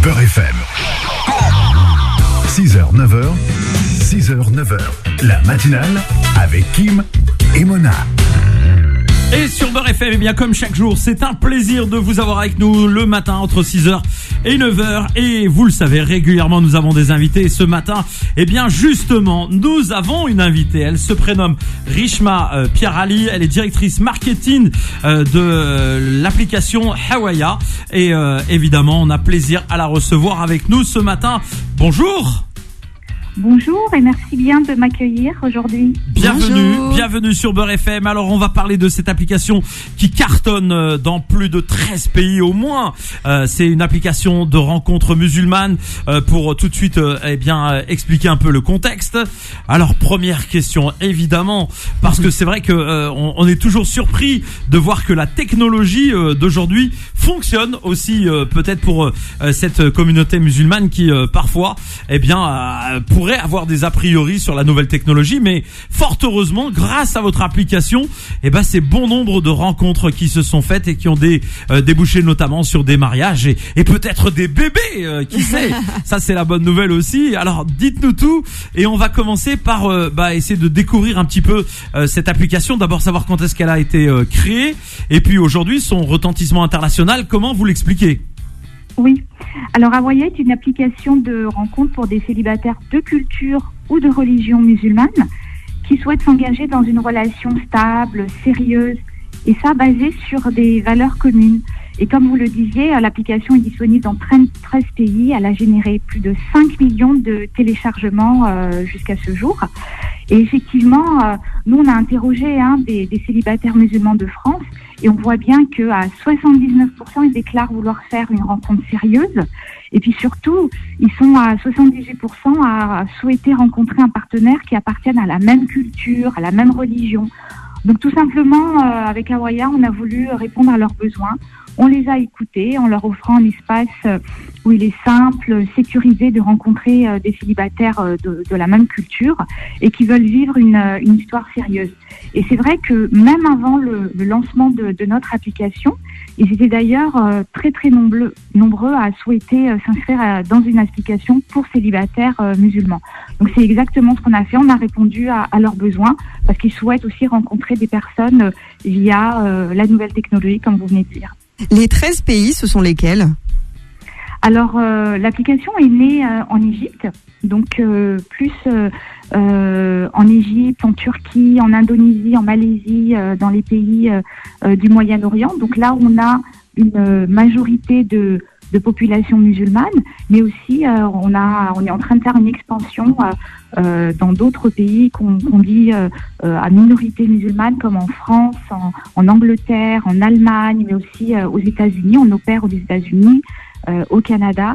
Beurre FM. 6h, 9h, 6h, 9h. La matinale avec Kim et Mona. Et sur Beurre FM, eh bien comme chaque jour, c'est un plaisir de vous avoir avec nous le matin entre 6h et 9h. Et vous le savez, régulièrement nous avons des invités. Et ce matin, eh bien justement, nous avons une invitée. Elle se prénomme Rishma Pierali. Elle est directrice marketing de l'application Hawaya. Et évidemment, on a plaisir à la recevoir avec nous ce matin. Bonjour. Bonjour et merci bien de m'accueillir aujourd'hui. Bienvenue sur Beurre FM. Alors on va parler de cette application qui cartonne dans plus de 13 pays au moins. C'est une application de rencontres musulmanes. Pour tout de suite expliquer un peu le contexte. Alors première question évidemment, parce que c'est vrai que on est toujours surpris de voir que la technologie d'aujourd'hui fonctionne aussi peut-être pour cette communauté musulmane qui parfois pourrait avoir des a priori sur la nouvelle technologie, mais fort heureusement, grâce à votre application, c'est bon nombre de rencontres qui se sont faites et qui ont débouché notamment sur des mariages et peut-être des bébés, qui sait. Ça c'est la bonne nouvelle aussi. Alors dites-nous tout et on va commencer par essayer de découvrir un petit peu cette application. D'abord savoir quand est-ce qu'elle a été créée et puis aujourd'hui son retentissement international. Comment vous l'expliquez ? Oui. Alors, Hawaya est une application de rencontre pour des célibataires de culture ou de religion musulmane qui souhaitent s'engager dans une relation stable, sérieuse, et ça basée sur des valeurs communes. Et comme vous le disiez, l'application est disponible dans 13 pays. Elle a généré plus de 5 millions de téléchargements jusqu'à ce jour. Et effectivement, nous, on a interrogé des célibataires musulmans de France et on voit bien qu'à 79%, ils déclarent vouloir faire une rencontre sérieuse. Et puis surtout, ils sont à 78% à souhaiter rencontrer un partenaire qui appartienne à la même culture, à la même religion. Donc tout simplement, avec Hawaya, on a voulu répondre à leurs besoins. On les a écoutés en leur offrant un espace où il est simple, sécurisé de rencontrer des célibataires de la même culture et qui veulent vivre une histoire sérieuse. Et c'est vrai que même avant le lancement de notre application, ils étaient d'ailleurs très très nombreux à souhaiter s'inscrire dans une application pour célibataires musulmans. Donc c'est exactement ce qu'on a fait. On a répondu à leurs besoins parce qu'ils souhaitent aussi rencontrer des personnes via la nouvelle technologie, comme vous venez de dire. Les 13 pays, ce sont lesquels ? Alors, l'application est née en Égypte, donc plus en Égypte, en Turquie, en Indonésie, en Malaisie, dans les pays du Moyen-Orient. Donc là, on a une majorité de population musulmane, mais aussi on est en train de faire une expansion dans d'autres pays qu'on dit à minorité musulmane, comme en France, en Angleterre, en Allemagne, mais aussi aux États-Unis. On opère aux États-Unis, au Canada,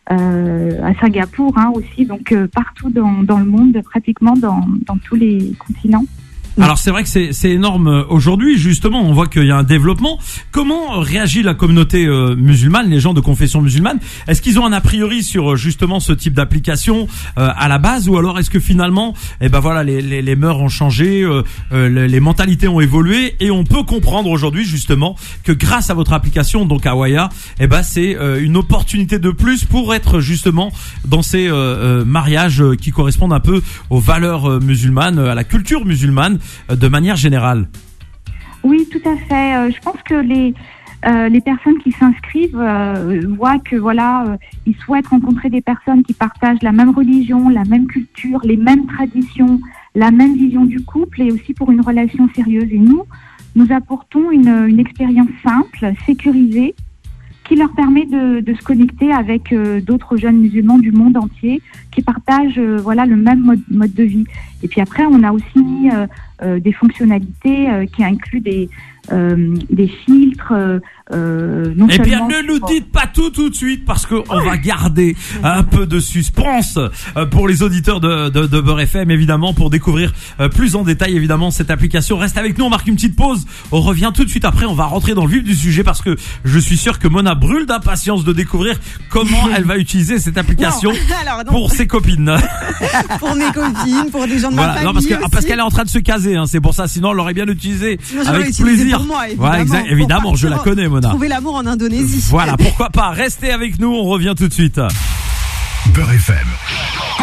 à Singapour aussi, donc partout dans le monde, pratiquement dans tous les continents. Alors c'est vrai que c'est énorme aujourd'hui, justement, on voit qu'il y a un développement. Comment réagit la communauté musulmane, les gens de confession musulmane ? Est-ce qu'ils ont un a priori sur justement ce type d'application à la base, ou alors est-ce que finalement les mœurs ont changé, les mentalités ont évolué et on peut comprendre aujourd'hui justement que grâce à votre application, donc Hawaya, c'est une opportunité de plus pour être justement dans ces mariages qui correspondent un peu aux valeurs musulmanes, à la culture musulmane de manière générale. Oui, tout à fait. Je pense que les personnes qui s'inscrivent voient que ils souhaitent rencontrer des personnes qui partagent la même religion, la même culture, les mêmes traditions, la même vision du couple et aussi pour une relation sérieuse. Et nous apportons une expérience simple, sécurisée, qui leur permet de se connecter avec d'autres jeunes musulmans du monde entier qui partagent le même mode de vie. Et puis après, on a aussi mis des fonctionnalités qui incluent des filtres. Eh bien, ne nous dites pas tout de suite parce que on va garder un peu de suspense pour les auditeurs de Beurre FM, évidemment, pour découvrir plus en détail évidemment cette application. Reste avec nous, on marque une petite pause. On revient tout de suite après. On va rentrer dans le vif du sujet parce que je suis sûr que Mona brûle d'impatience de découvrir comment elle va utiliser cette application pour ses copines. Pour mes copines, pour des gens de ma famille. Non, parce qu'elle est en train de se caser. C'est pour ça. Sinon, elle l'aurait bien utilisé avec plaisir. Pour moi, évidemment, évidemment, je la connais. Mona. Trouver l'amour en Indonésie. Voilà, pourquoi pas. Restez avec nous, on revient tout de suite. Beurre FM.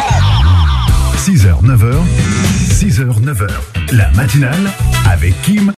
6h, 9h. 6h, 9h. La matinale avec Kim